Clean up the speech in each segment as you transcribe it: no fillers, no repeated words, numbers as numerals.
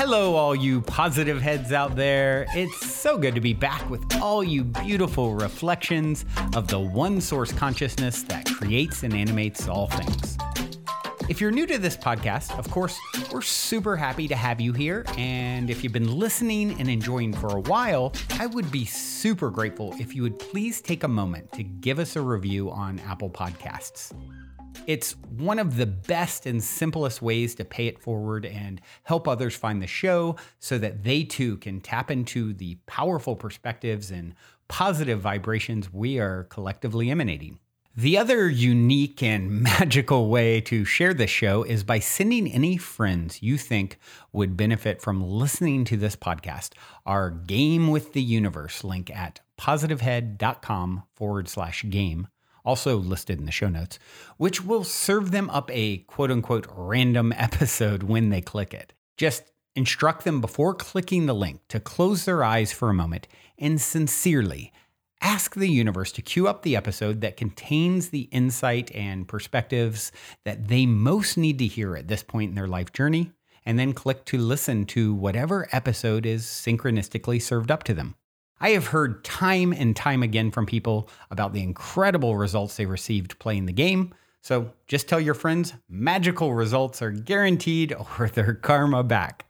Hello, all you positive heads out there. It's so good to be back with all you beautiful reflections of the one source consciousness that creates and animates all things. If you're new to this podcast, of course, we're super happy to have you here. And if you've been listening and enjoying for a while, I would be super grateful if you would please take a moment to give us a review on Apple Podcasts. It's one of the best and simplest ways to pay it forward and help others find the show so that they too can tap into the powerful perspectives and positive vibrations we are collectively emanating. The other unique and magical way to share this show is by sending any friends you think would benefit from listening to this podcast our Game with the Universe link at positivehead.com/game. Also listed in the show notes, which will serve them up a quote-unquote random episode when they click it. Just instruct them before clicking the link to close their eyes for a moment and sincerely ask the universe to cue up the episode that contains the insight and perspectives that they most need to hear at this point in their life journey, and then click to listen to whatever episode is synchronistically served up to them. I have heard time and time again from people about the incredible results they received playing the game. So just tell your friends magical results are guaranteed or their karma back.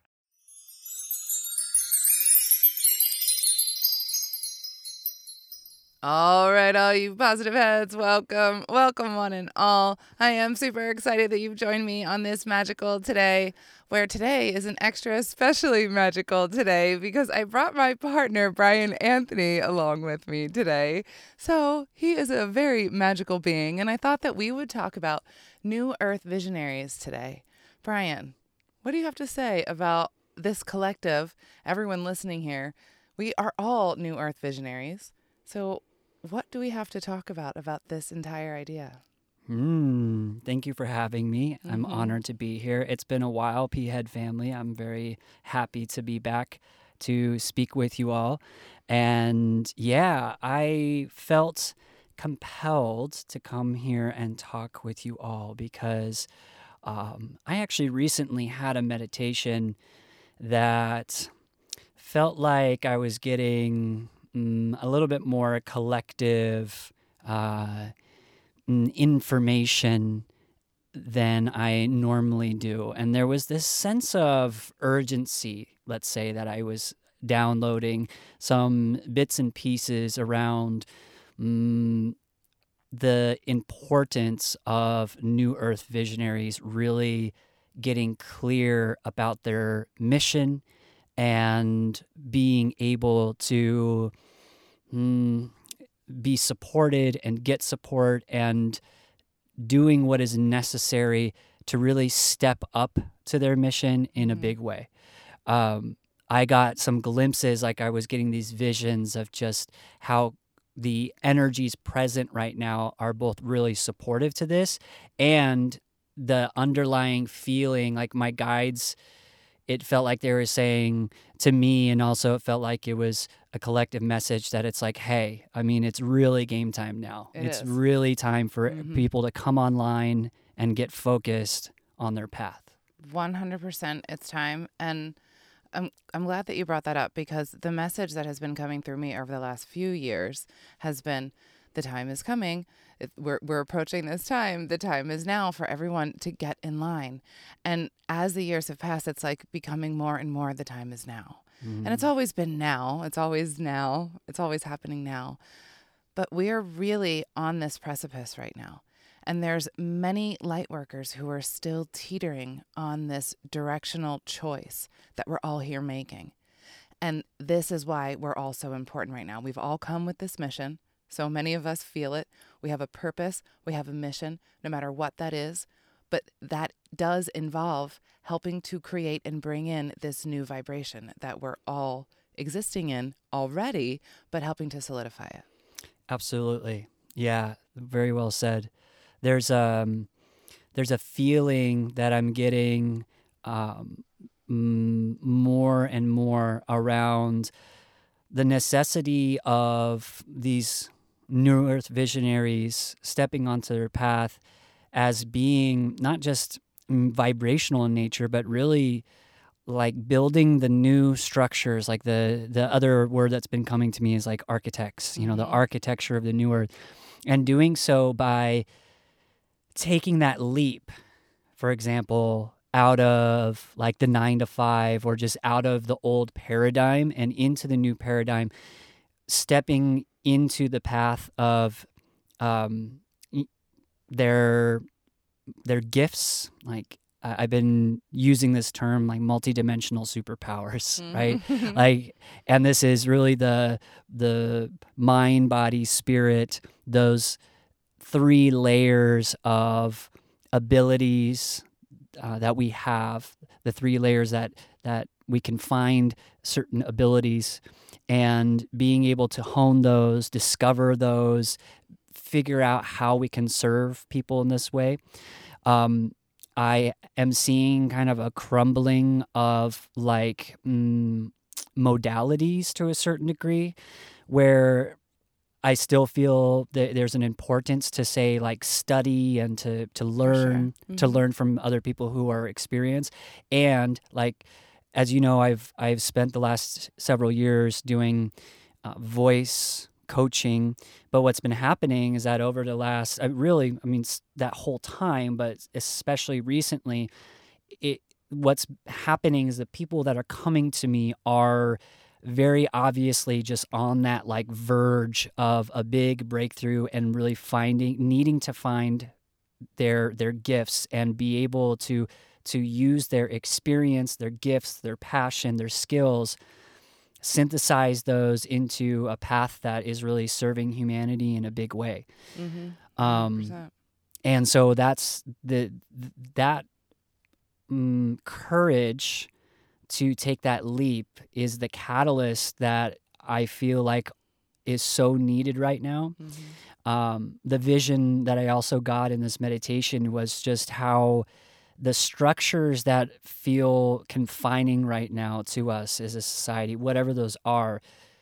All right, all you positive heads, welcome one and all. I am super excited that you've joined me on this magical today, where today is an extra especially magical today because I brought my partner, Brian Anthony, along with me today. So he is a very magical being, and I thought that we would talk about New Earth visionaries today. Brian, what do you have to say about this collective, everyone listening here? We are all New Earth visionaries. So what do we have to talk about this entire idea? Thank you for having me. I'm honored to be here. It's been a while, P-Head family. I'm very happy to be back to speak with you all. And yeah, I felt compelled to come here and talk with you all because I actually recently had a meditation that felt like I was getting a little bit more collective information than I normally do. And there was this sense of urgency, let's say, that I was downloading some bits and pieces around the importance of New Earth visionaries really getting clear about their mission and being able to be supported and get support and doing what is necessary to really step up to their mission in a big way. I got some glimpses, like I was getting these visions of just how the energies present right now are both really supportive to this and the underlying feeling, like my guides, it felt like they were saying to me, and also it felt like it was a collective message that it's like, hey, I mean, it's really game time now. It's really time for people to come online and get focused on their path. 100% it's time. And I'm glad that you brought that up because the message that has been coming through me over the last few years has been the time is coming. We're approaching this time. The time is now for everyone to get in line. And as the years have passed, it's like becoming more and more the time is now. And it's always been now. It's always now. It's always happening now. But we are really on this precipice right now. And there's many light workers who are still teetering on this directional choice that we're all here making. And this is why we're all so important right now. We've all come with this mission. So many of us feel it. We have a purpose. We have a mission, no matter what that is. But that does involve helping to create and bring in this new vibration that we're all existing in already, but helping to solidify it. Absolutely. Yeah, very well said. There's a feeling that I'm getting more and more around the necessity of these New Earth visionaries stepping onto their path as being not just vibrational in nature, but really like building the new structures, like the other word that's been coming to me is like architects, you know, the architecture of the new earth, and doing so by taking that leap, for example, out of like the 9 to 5 or just out of the old paradigm and into the new paradigm, stepping into the path of their gifts. Like I've been using this term like multidimensional superpowers, right? Like, and this is really the mind, body, spirit, those 3 layers of abilities that we have, the 3 layers that we can find certain abilities, and being able to hone those, discover those, figure out how we can serve people in this way. I am seeing kind of a crumbling of like modalities to a certain degree, where I still feel that there's an importance to say like study and to learn, to learn from other people who are experienced. And like, as you know, I've spent the last several years doing voice coaching, but what's been happening is that over the last, that whole time, but especially recently, what's happening is the people that are coming to me are very obviously just on that like verge of a big breakthrough and really needing to find their gifts and be able to use their experience, their gifts, their passion, their skills, synthesize those into a path that is really serving humanity in a big way. And so that's that courage to take that leap is the catalyst that I feel like is so needed right now. The vision that I also got in this meditation was just how the structures that feel confining right now to us as a society, whatever those are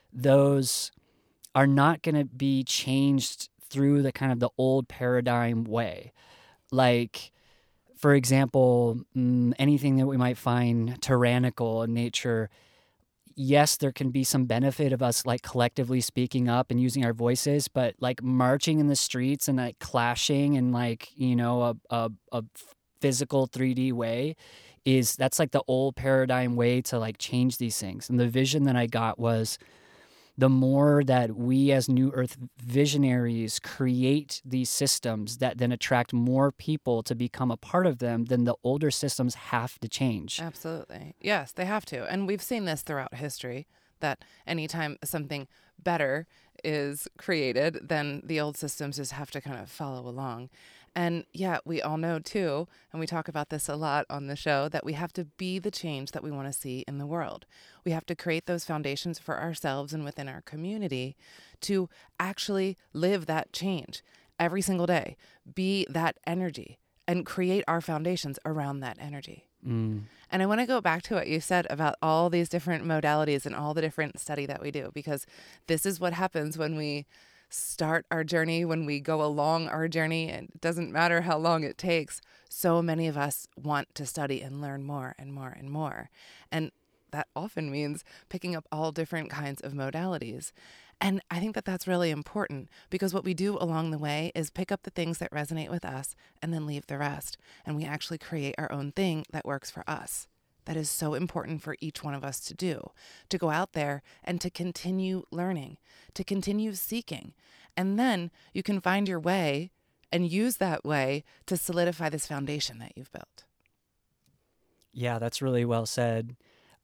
not going to be changed through the kind of the old paradigm way. Like, for example, anything that we might find tyrannical in nature, yes, there can be some benefit of us like collectively speaking up and using our voices, but like marching in the streets and like clashing in like, you know, a physical 3D way that's like the old paradigm way to like change these things. And the vision that I got was the more that we as New Earth visionaries create these systems that then attract more people to become a part of them, then the older systems have to change. Absolutely. Yes, they have to. And we've seen this throughout history, that anytime something better is created, then the old systems just have to kind of follow along. And yeah, we all know too, and we talk about this a lot on the show, that we have to be the change that we want to see in the world. We have to create those foundations for ourselves and within our community to actually live that change every single day, be that energy, and create our foundations around that energy. And I want to go back to what you said about all these different modalities and all the different study that we do, because this is what happens when we start our journey, when we go along our journey, and it doesn't matter how long it takes. So many of us want to study and learn more and more and more. And that often means picking up all different kinds of modalities. And I think that that's really important, because what we do along the way is pick up the things that resonate with us and then leave the rest. And we actually create our own thing that works for us. That is so important for each one of us to do, to go out there and to continue learning, to continue seeking. And then you can find your way and use that way to solidify this foundation that you've built. Yeah, that's really well said.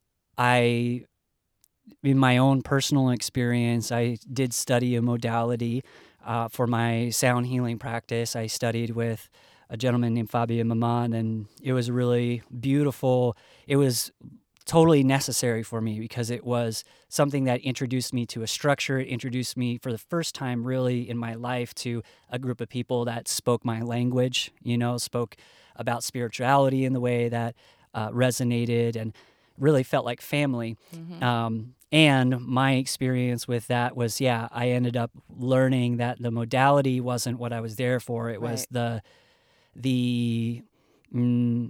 In my own personal experience, I did study a modality for my sound healing practice. I studied with a gentleman named Fabien Maman, and it was really beautiful. It was totally necessary for me because it was something that introduced me to a structure. It introduced me for the first time really in my life to a group of people that spoke my language, spoke about spirituality in the way that resonated and really felt like family. Mm-hmm. And my experience with that was, I ended up learning that the modality wasn't what I was there for. It was the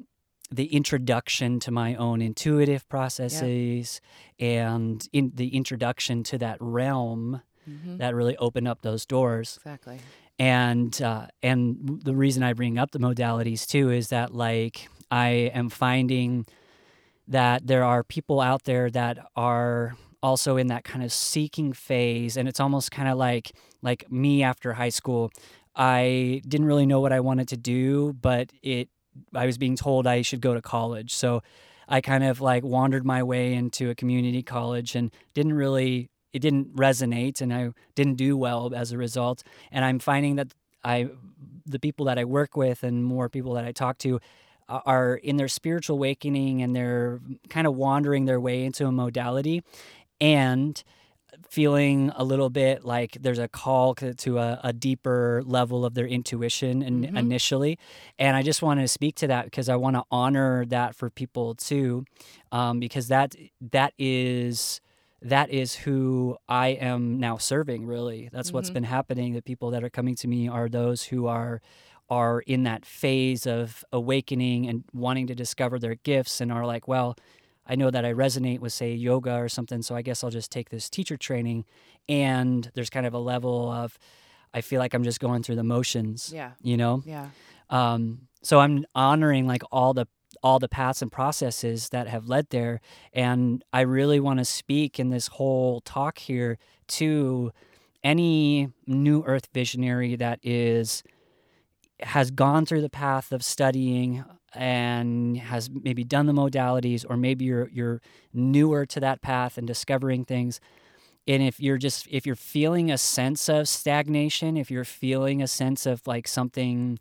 the introduction to my own intuitive processes and in the introduction to that realm that really opened up those doors. Exactly. And the reason I bring up the modalities too is that like I am finding that there are people out there that are also in that kind of seeking phase, and it's almost kind of like me after high school. I didn't really know what I wanted to do, but I was being told I should go to college. So I kind of like wandered my way into a community college and it didn't resonate, and I didn't do well as a result. And I'm finding that the people that I work with and more people that I talk to are in their spiritual awakening, and they're kind of wandering their way into a modality and feeling a little bit like there's a call to a deeper level of their intuition initially. And I just wanted to speak to that because I want to honor that for people too, because that is who I am now serving, really. That's what's been happening. The people that are coming to me are those who are in that phase of awakening and wanting to discover their gifts and are like, well, I know that I resonate with, say, yoga or something, so I guess I'll just take this teacher training. And there's kind of a level of, I feel like I'm just going through the motions, you know? Yeah. So I'm honoring like all the paths and processes that have led there. And I really want to speak in this whole talk here to any New Earth visionary that has gone through the path of studying and has maybe done the modalities, or maybe you're newer to that path and discovering things. And if you're feeling a sense of stagnation, if you're feeling a sense of like something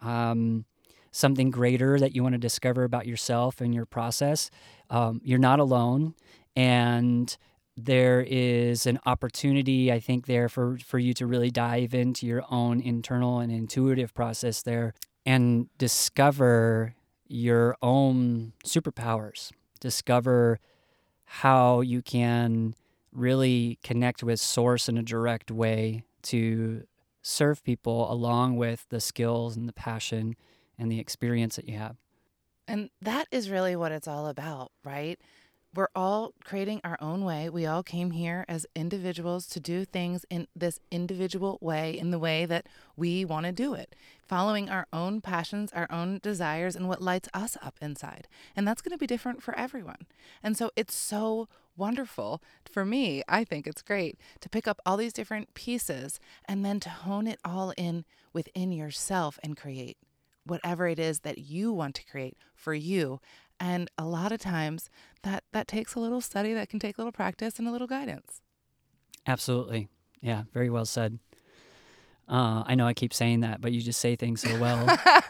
greater that you want to discover about yourself and your process, you're not alone. And there is an opportunity, I think, there for you to really dive into your own internal and intuitive process there and discover your own superpowers, discover how you can really connect with Source in a direct way to serve people along with the skills and the passion and the experience that you have. And that is really what it's all about, right? We're all creating our own way. We all came here as individuals to do things in this individual way, in the way that we want to do it, following our own passions, our own desires, and what lights us up inside. And that's going to be different for everyone. And so it's so wonderful for me. I think it's great to pick up all these different pieces and then to hone it all in within yourself and create whatever it is that you want to create for you. And a lot of times that takes a little study, that can take a little practice and a little guidance. Absolutely. Yeah, very well said. I know I keep saying that, but you just say things so well.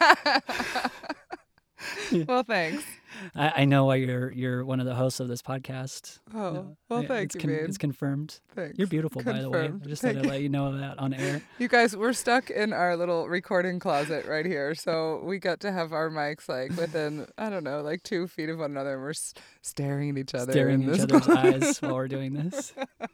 Well, thanks. I know why you're one of the hosts of this podcast. Oh, well, thank you, man. It's confirmed. Thanks. You're beautiful, by the way. I just thought I'd let you know that on air. You guys, we're stuck in our little recording closet right here, so we got to have our mics like within, I don't know, like 2 feet of one another, and we're staring at each other. Staring in each other's eyes while we're doing this.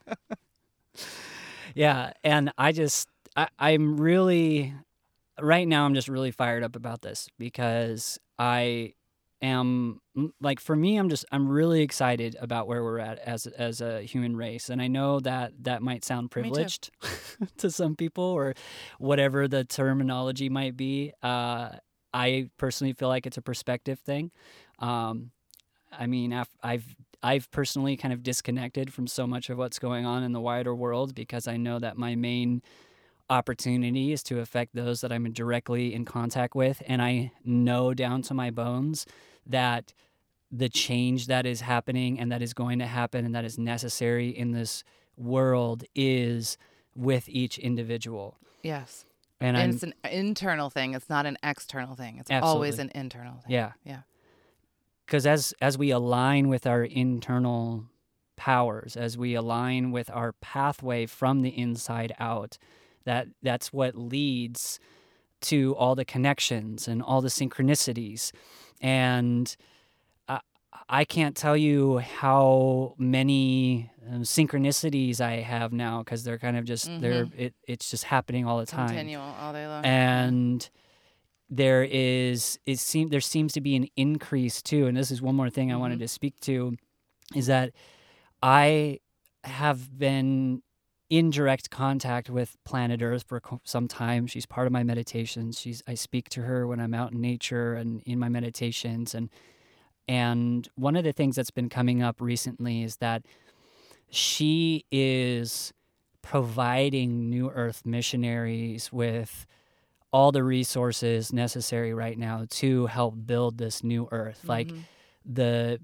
Yeah, and I'm really, right now I'm just really fired up about this because I am, like, for me, I'm really excited about where we're at as a human race. And I know that might sound privileged to some people, or whatever the terminology might be. I personally feel like it's a perspective thing. I mean, I've personally kind of disconnected from so much of what's going on in the wider world because I know that my main opportunity is to affect those that I'm directly in contact with. And I know down to my bones that the change that is happening and that is going to happen and that is necessary in this world is with each individual. Yes. And it's an internal thing. It's not an external thing. It's always an internal thing. Yeah. Yeah. Because as we align with our internal powers, as we align with our pathway from the inside out, that's what leads to all the connections and all the synchronicities. And I can't tell you how many synchronicities I have now because they're kind of just it's just happening all the time. Continual all day long. And there seems to be an increase too, and this is one more thing I wanted to speak to, is that I have been in direct contact with planet Earth for some time. She's part of my meditations. I speak to her when I'm out in nature and in my meditations, and one of the things that's been coming up recently is that she is providing New Earth missionaries with all the resources necessary right now to help build this new Earth. Like the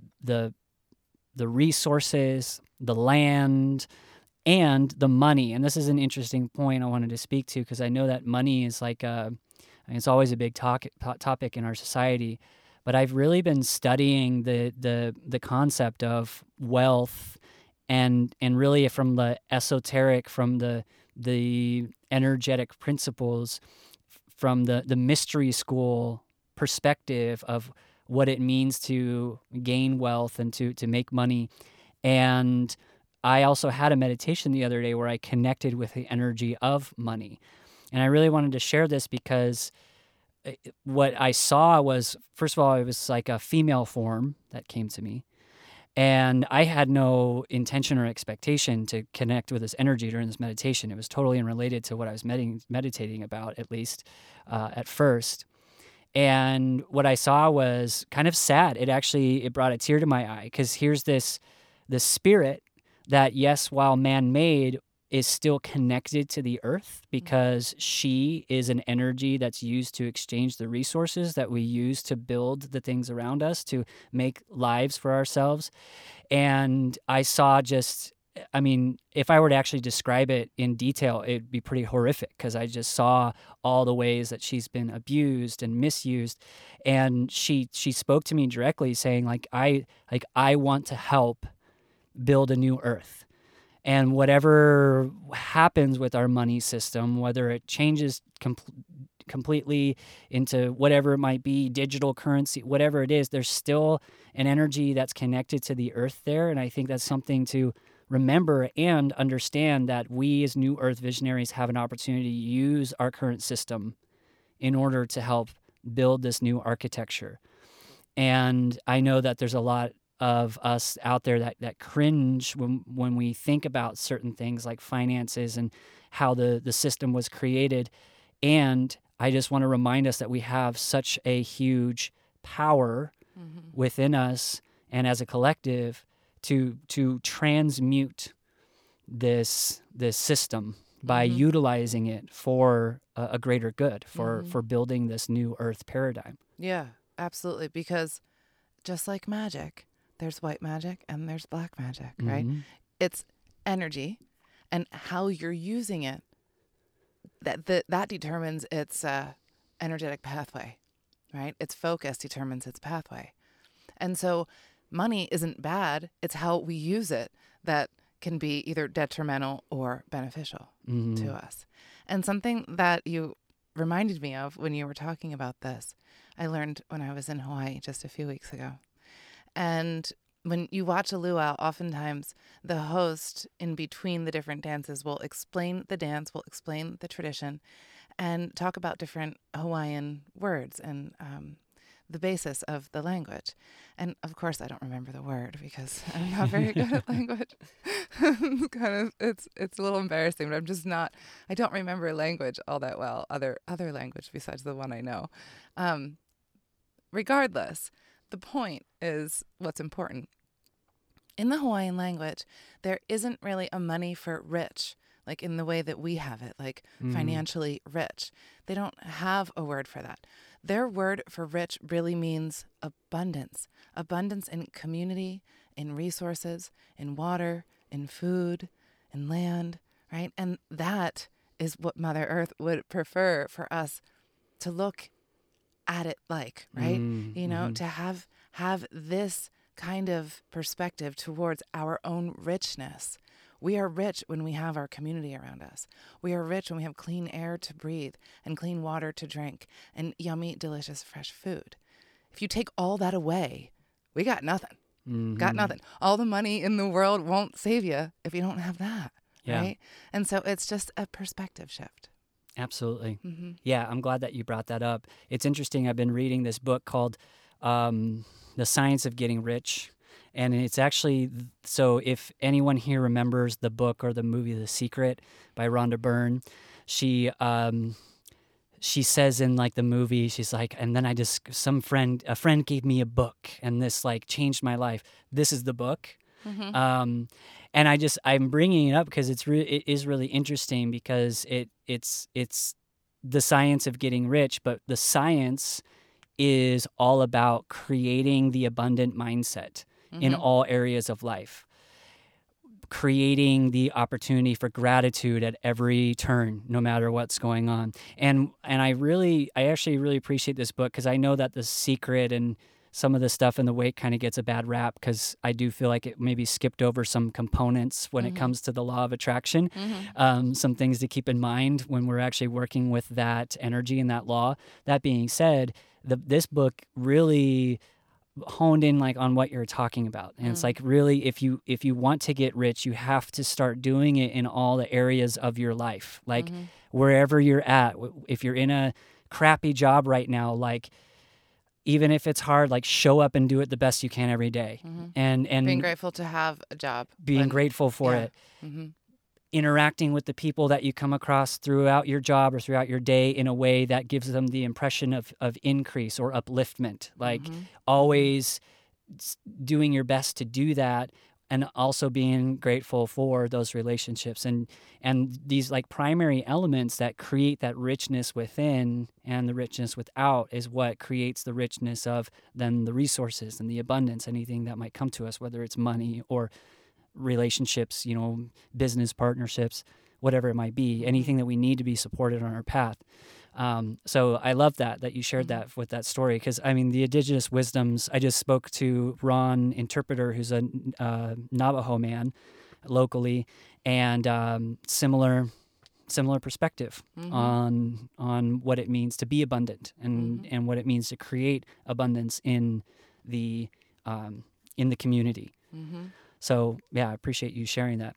resources, the land, and the money. And this is an interesting point I wanted to speak to, because I know that money is like it's always a big topic in our society. But I've really been studying the concept of wealth, and really from the esoteric, from the energetic principles, from the mystery school perspective of what it means to gain wealth and to make money. And I also had a meditation the other day where I connected with the energy of money. And I really wanted to share this because what I saw was, first of all, it was like a female form that came to me. And I had no intention or expectation to connect with this energy during this meditation. It was totally unrelated to what I was meditating about, at least at first. And what I saw was kind of sad. It brought a tear to my eye, because here's this spirit that, yes, while man-made, is still connected to the earth, because she is an energy that's used to exchange the resources that we use to build the things around us, to make lives for ourselves. And I saw if I were to actually describe it in detail, it'd be pretty horrific, because I just saw all the ways that she's been abused and misused. And she spoke to me directly saying, I want to help build a new earth. And whatever happens with our money system, whether it changes completely into whatever it might be, digital currency, whatever it is, there's still an energy that's connected to the earth there. And I think that's something to remember and understand, that we as New Earth visionaries have an opportunity to use our current system in order to help build this new architecture. And I know that there's a lot of us out there that cringe when we think about certain things like finances and how the system was created. And I just want to remind us that we have such a huge power within us and as a collective to transmute this system by utilizing it for a greater good, for building this new earth paradigm. Yeah, absolutely. Because just like magic, there's white magic and there's black magic, right? It's energy, and how you're using it, that determines its energetic pathway, right? Its focus determines its pathway. And so money isn't bad. It's how we use it that can be either detrimental or beneficial to us. And something that you reminded me of when you were talking about this, I learned when I was in Hawaii just a few weeks ago. And when you watch a luau, oftentimes the host in between the different dances will explain the dance, will explain the tradition, and talk about different Hawaiian words and the basis of the language. And of course, I don't remember the word because I'm not very good at language. It's a little embarrassing, but I don't remember language all that well, other language besides the one I know. Regardless, the point is what's important. In the Hawaiian language, there isn't really a money for rich, like in the way that we have it, like financially rich. They don't have a word for that. Their word for rich really means abundance. Abundance in community, in resources, in water, in food, in land, right? And that is what Mother Earth would prefer for us to look at it like, right? To have this kind of perspective towards our own richness. We are rich when we have our community around us. We are rich when we have clean air to breathe and clean water to drink and yummy, delicious, fresh food. If you take all that away, we got nothing. Got nothing. All the money in the world won't save you if you don't have that, right? And so it's just a perspective shift. Absolutely. Yeah, I'm glad that you brought that up. It's interesting. I've been reading this book called The Science of Getting Rich. And it's actually, so if anyone here remembers the book or the movie The Secret by Rhonda Byrne, she says in like the movie, she's like, and then a friend gave me a book and this like changed my life. This is the book. And I'm bringing it up because it is really interesting because it's the science of getting rich, but the science is all about creating the abundant mindset in all areas of life, creating the opportunity for gratitude at every turn, no matter what's going on. And I actually really appreciate this book because I know that The Secret and some of the stuff in the wake kind of gets a bad rap because I do feel like it maybe skipped over some components when it comes to the law of attraction. Some things to keep in mind when we're actually working with that energy and that law. That being said, this book really honed in like on what you're talking about, and it's like really if you want to get rich, you have to start doing it in all the areas of your life, like wherever you're at. If you're in a crappy job right now, like even if it's hard, like show up and do it the best you can every day. And being grateful to have a job. Being grateful for it. Interacting with the people that you come across throughout your job or throughout your day in a way that gives them the impression of increase or upliftment. Like always doing your best to do that, and also being grateful for those relationships and these like primary elements that create that richness within and the richness without is what creates the richness of then the resources and the abundance, anything that might come to us, whether it's money or relationships, business partnerships, whatever it might be, anything that we need to be supported on our path. So I love that you shared that with that story, because I mean the indigenous wisdoms. I just spoke to Ron Interpreter, who's a Navajo man locally, and similar perspective on what it means to be abundant and what it means to create abundance in the community. So yeah, I appreciate you sharing that.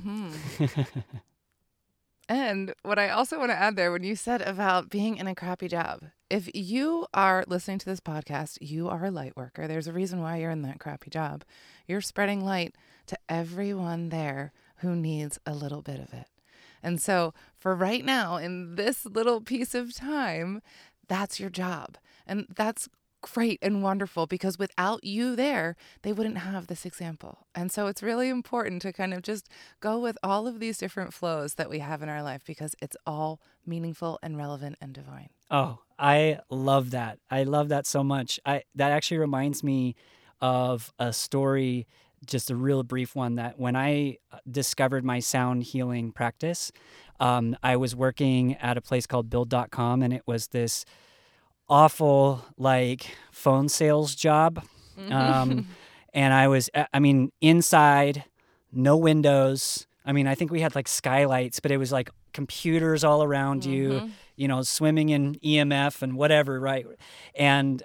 And what I also want to add there, when you said about being in a crappy job, if you are listening to this podcast, you are a light worker. There's a reason why you're in that crappy job. You're spreading light to everyone there who needs a little bit of it. And so for right now, in this little piece of time, that's your job. And that's great and wonderful, because without you there, they wouldn't have this example. And so it's really important to kind of just go with all of these different flows that we have in our life, because it's all meaningful and relevant and divine. Oh, I love that. I love that so much. That actually reminds me of a story, just a real brief one, that when I discovered my sound healing practice, I was working at a place called Build.com, and it was this awful like phone sales job. And I was, inside, no windows. I think we had like skylights, but it was like computers all around you, swimming in EMF and whatever. Right. And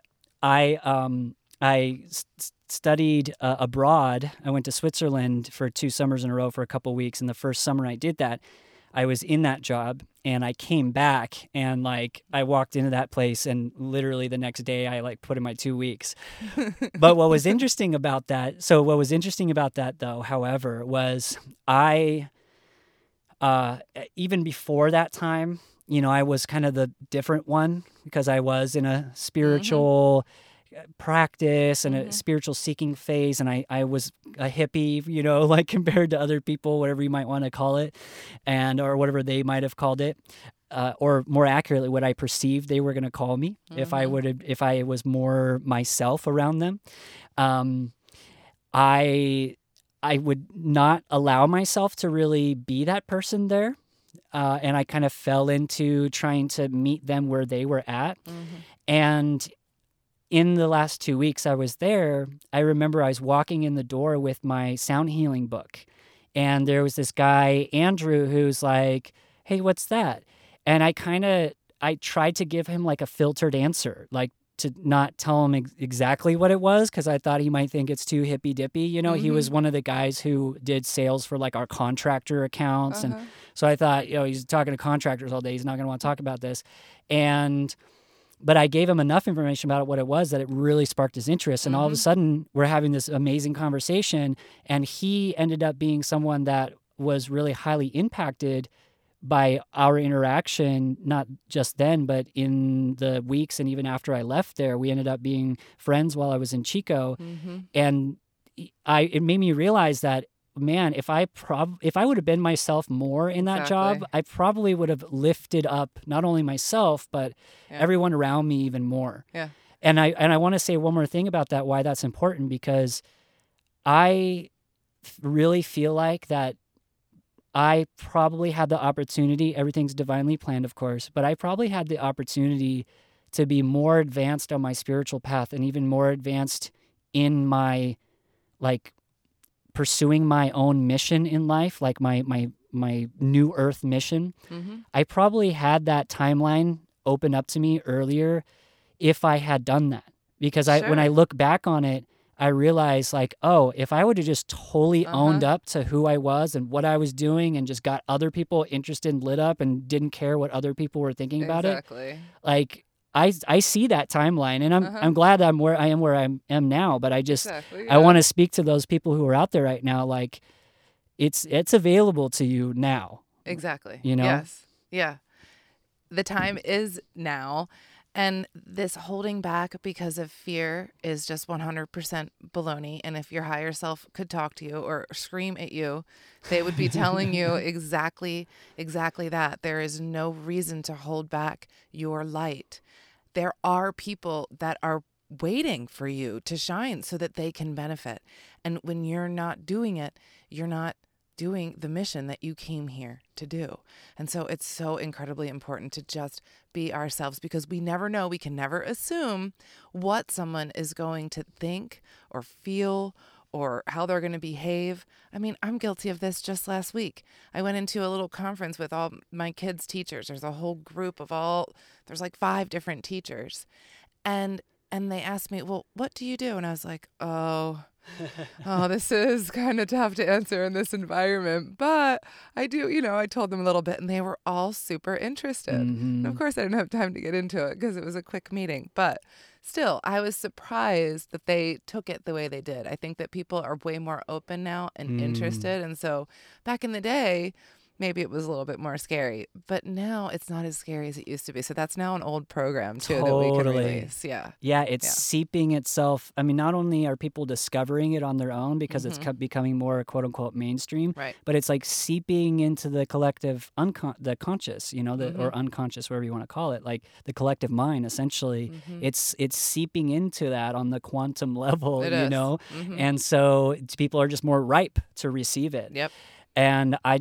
I studied abroad. I went to Switzerland for 2 summers in a row for a couple weeks. And the first summer I did that, I was in that job, and I came back, and like I walked into that place, and literally the next day I like put in my 2 weeks. But what was interesting about that though, however, was I even before that time, I was kind of the different one, because I was in a spiritual practice and a spiritual seeking phase, and I was a hippie, like compared to other people, whatever you might want to call it, or whatever they might have called it, or more accurately, what I perceived they were going to call me if I was more myself around them. I would not allow myself to really be that person there, and I kind of fell into trying to meet them where they were at, and in the last 2 weeks I was there, I remember I was walking in the door with my sound healing book, and there was this guy, Andrew, who's like, "Hey, what's that?" And I tried to give him like a filtered answer, like to not tell him exactly what it was because I thought he might think it's too hippy dippy. You know, he was one of the guys who did sales for like our contractor accounts. And so I thought, he's talking to contractors all day. He's not going to want to talk about this. But I gave him enough information about what it was that it really sparked his interest. And all of a sudden we're having this amazing conversation, and he ended up being someone that was really highly impacted by our interaction, not just then, but in the weeks and even after I left there. We ended up being friends while I was in Chico. And it made me realize that, man, if I would have been myself more in that job, I probably would have lifted up not only myself, but everyone around me even more. Yeah. And I want to say one more thing about that, why that's important, because I really feel like that I probably had the opportunity, everything's divinely planned, of course, but I probably had the opportunity to be more advanced on my spiritual path and even more advanced in my, like, pursuing my own mission in life, like my new earth mission. I probably had that timeline open up to me earlier if I had done that. Because when I look back on it, I realized, like, oh, if I would have just totally owned up to who I was and what I was doing and just got other people interested and lit up and didn't care what other people were thinking about it. Like, I see that timeline, and I'm glad I'm where I am now, but I just I want to speak to those people who are out there right now, like, it's available to you now. Exactly. You know? Yes. Yeah. The time is now. And this holding back because of fear is just 100% baloney. And if your higher self could talk to you or scream at you, they would be telling you exactly that. There is no reason to hold back your light. There are people that are waiting for you to shine so that they can benefit. And when you're not doing it, you're not doing the mission that you came here to do. And so it's so incredibly important to just be ourselves, because we never know. We can never assume what someone is going to think or feel or how they're going to behave. I mean, I'm guilty of this just last week. I went into a little conference with all my kids' teachers. There's a whole group of there's like 5 different teachers. And they asked me, well, what do you do? And I was like, oh, this is kind of tough to answer in this environment, but I do, I told them a little bit, and they were all super interested. And of course I didn't have time to get into it because it was a quick meeting, but still, I was surprised that they took it the way they did. I think that people are way more open now and interested. And so back in the day, maybe it was a little bit more scary, but now it's not as scary as it used to be. So that's now an old program too that we can release. Yeah. Yeah, it's seeping itself. I mean, not only are people discovering it on their own because it's becoming more quote unquote mainstream, right, but it's like seeping into the collective the conscious, or unconscious, whatever you want to call it, like the collective mind. Essentially, it's seeping into that on the quantum level, and so people are just more ripe to receive it. Yep. And I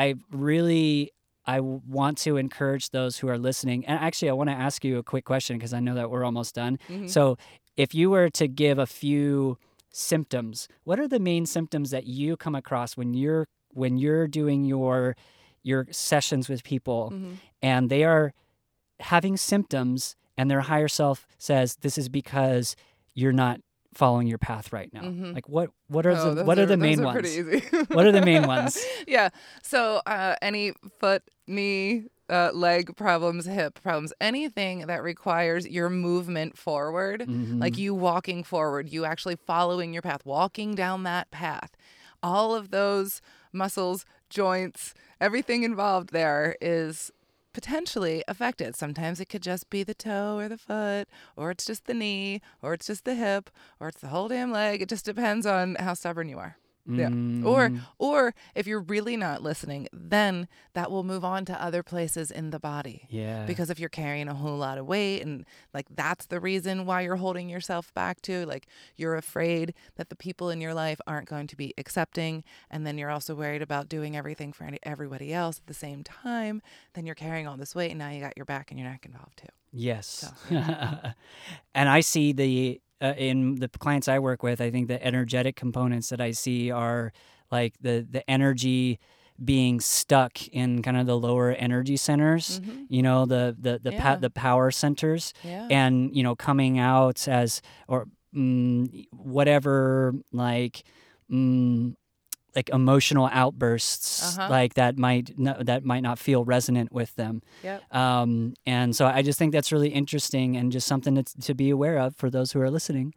want to encourage those who are listening. And actually, I want to ask you a quick question because I know that we're almost done. So if you were to give a few symptoms, what are the main symptoms that you come across when you're doing your sessions with people and they are having symptoms and their higher self says, this is because you're not following your path right now? Like what are the main ones? Pretty easy. What are the main ones? Yeah. So any foot, knee, leg problems, hip problems, anything that requires your movement forward, like you walking forward, you actually following your path, walking down that path, all of those muscles, joints, everything involved there is potentially affected. Sometimes it could just be the toe or the foot, or it's just the knee, or it's just the hip, or it's the whole damn leg. It just depends on how stubborn you are. Yeah. Or if you're really not listening, then that will move on to other places in the body. Yeah. Because if you're carrying a whole lot of weight and like that's the reason why you're holding yourself back too, like you're afraid that the people in your life aren't going to be accepting, and then you're also worried about doing everything for everybody else at the same time, then you're carrying all this weight and now you got your back and your neck involved too. Yes. So. And I see in the clients I work with, I think the energetic components that I see are like the energy being stuck in kind of the lower energy centers, the power centers, and coming out as or whatever like emotional outbursts like that might not feel resonant with them. Yep. And so I just think that's really interesting and just something to be aware of for those who are listening.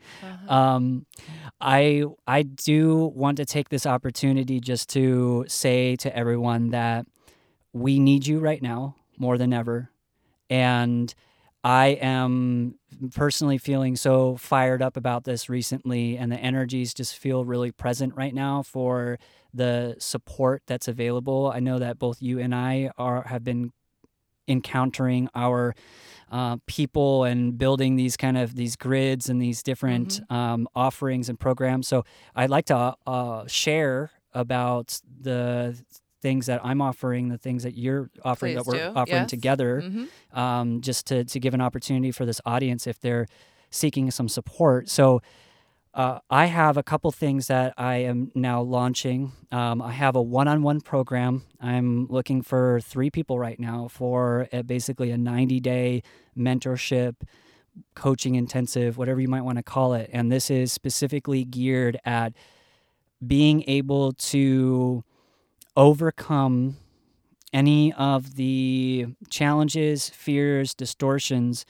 I do want to take this opportunity just to say to everyone that we need you right now more than ever. And I am personally feeling so fired up about this recently, and the energies just feel really present right now for the support that's available. I know that both you and I have been encountering our people and building these grids and these different offerings and programs. So I'd like to share about the things that I'm offering, the things that you're offering, Please that we're do. offering Yes. together, just to give an opportunity for this audience if they're seeking some support. So I have a couple things that I am now launching. I have a one-on-one program. I'm looking for 3 people right now for basically a 90-day mentorship, coaching intensive, whatever you might want to call it. And this is specifically geared at being able to overcome any of the challenges, fears, distortions,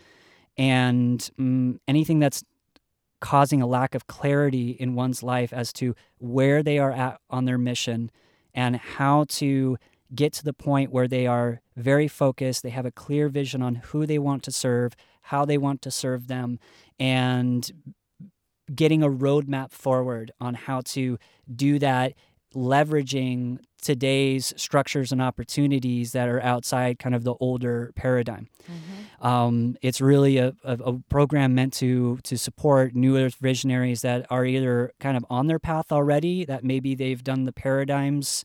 and anything that's causing a lack of clarity in one's life as to where they are at on their mission and how to get to the point where they are very focused, they have a clear vision on who they want to serve, how they want to serve them, and getting a roadmap forward on how to do that, leveraging today's structures and opportunities that are outside kind of the older paradigm. It's really a program meant to support newer visionaries that are either kind of on their path already, that maybe they've done the paradigms,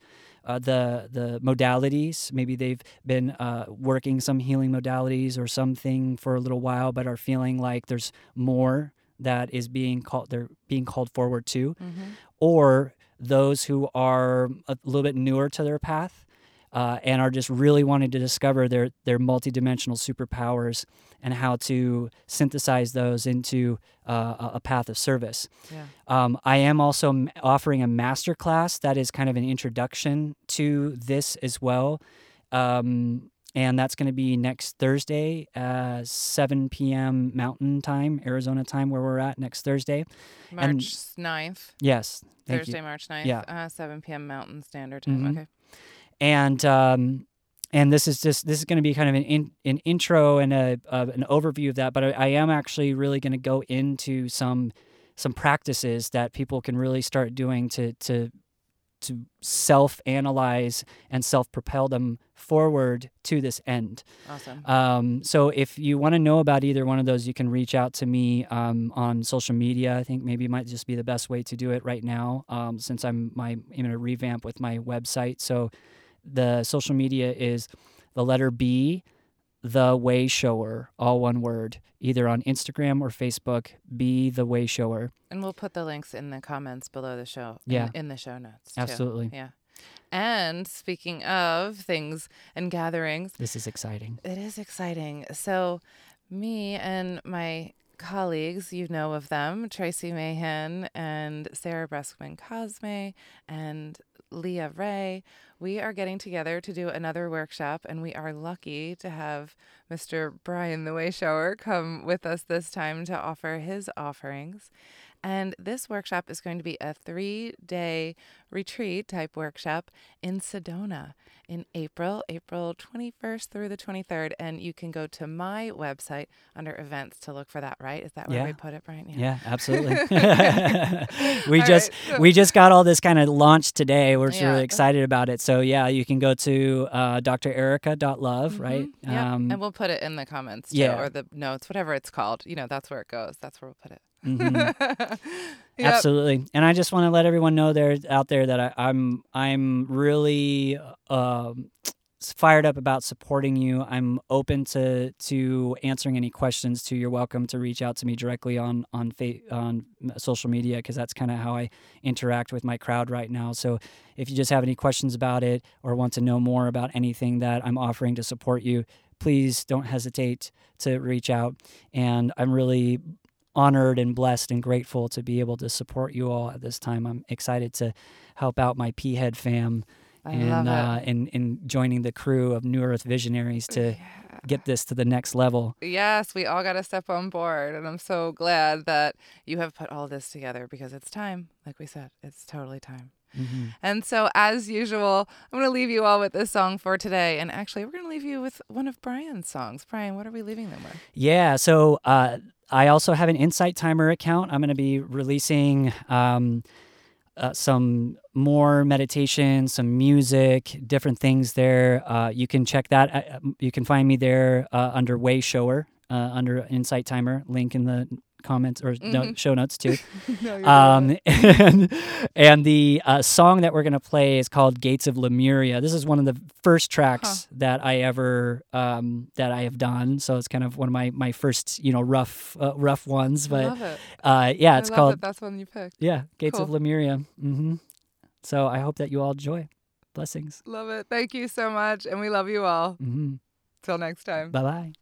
the modalities, maybe they've been working some healing modalities or something for a little while, but are feeling like there's more that is being called forward to, or those who are a little bit newer to their path and are just really wanting to discover their multidimensional superpowers and how to synthesize those into a path of service. I am also offering a masterclass that is kind of an introduction to this as well. And that's going to be next Thursday, 7 p.m. Mountain Time, Arizona time, where we're at next Thursday. March 9th. Yes. Thursday, March 9th. Yeah. 7 p.m. Mountain Standard Time. Okay. And this is going to be kind of an intro and an overview of that. But I am actually really going to go into some practices that people can really start doing to self-analyze and self-propel them forward to this end. Awesome. So if you want to know about either one of those, you can reach out to me on social media. I think maybe it might just be the best way to do it right now, since I'm in a revamp with my website. So the social media is the letter B, The Way Shower, all one word, either on Instagram or Facebook, Be The Way Shower. And we'll put the links in the comments below the show. Yeah. In the show notes, too. Absolutely. Yeah. And speaking of things and gatherings. This is exciting. It is exciting. So me and my colleagues, you know of them, Tracy Mahan and Sarah Breskman Cosme and Leah Ray, we are getting together to do another workshop, and we are lucky to have Mr. Brian the Way Shower come with us this time to offer his offerings. And this workshop is going to be a 3-day retreat type workshop in Sedona in April 21st through the 23rd. And you can go to my website under events to look for that, right? Is that where we put it, Brian? Yeah, absolutely. We just got all this kind of launched today. We're really excited about it. So yeah, you can go to drerica.love, right? Yeah, and we'll put it in the comments too, or the notes, whatever it's called. That's where it goes. That's where we'll put it. Absolutely. And I just want to let everyone know out there that I'm really fired up about supporting you. I'm open to answering any questions too. You're welcome to reach out to me directly on social media, because that's kind of how I interact with my crowd right now. So if you just have any questions about it or want to know more about anything that I'm offering to support you, please don't hesitate to reach out. And I'm really honored and blessed and grateful to be able to support you all at this time. I'm excited to help out my P-Head fam and joining the crew of New Earth Visionaries to get this to the next level. Yes, we all got to step on board, and I'm so glad that you have put all this together, because it's time. Like we said, it's totally time. Mm-hmm. And so, as usual, I'm going to leave you all with this song for today. And actually, we're going to leave you with one of Brian's songs. Brian, what are we leaving them with? Yeah, so I also have an Insight Timer account. I'm going to be releasing some more meditation, some music, different things there. You can check that. You can find me there under Way Shower, under Insight Timer. Link in the comments or show notes too. And the song that we're gonna play is called "Gates of Lemuria." This is one of the first tracks that I ever that I have done. So it's kind of one of my first rough ones. But I love it. Yeah, it's called. That's one you picked. Yeah, Gates Cool. of Lemuria. Mm-hmm. So I hope that you all enjoy. Blessings. Love it. Thank you so much, and we love you all. Mm-hmm. Till next time. Bye bye.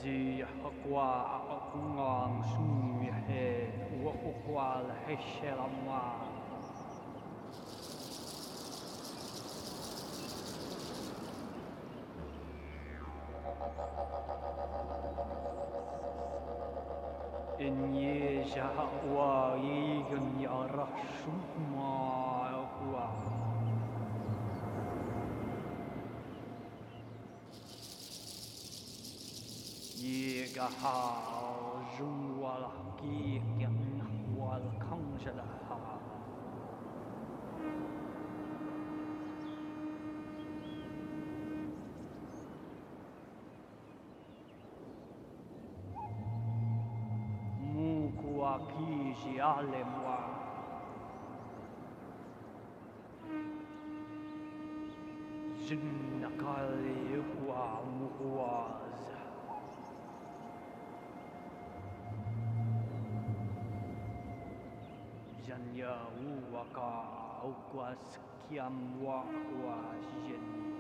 Zi Hakwa Akungang Sumi He Wakwal Heshelama. Inye Jawa Yigan Yarashuma Hua. Yiga Hao Zhuwal Gigan Wal Kangshala. Kiji alemwa Jinnakali wa muwaz Janya uwaka ukwas kiam wa jin